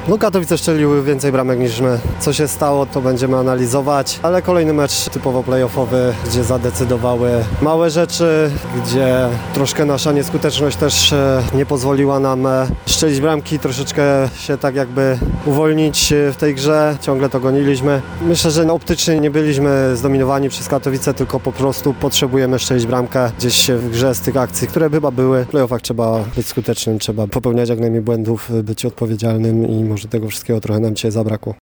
No Katowice strzeliły więcej bramek niż my. Co się stało, to będziemy analizować, ale kolejny mecz typowo play-offowy, gdzie zadecydowały małe rzeczy, gdzie troszkę nasza nieskuteczność też nie pozwoliła nam strzelić bramki, troszeczkę się tak jakby uwolnić w tej grze. Ciągle to goniliśmy. Myślę, że optycznie nie byliśmy zdominowani przez Katowice, tylko po prostu potrzebujemy strzelić bramkę gdzieś w grze z tych akcji, które chyba były. W play-offach trzeba być skutecznym, trzeba popełniać jak najmniej błędów, być odpowiedzialnym i może tego wszystkiego trochę nam dzisiaj zabrakło.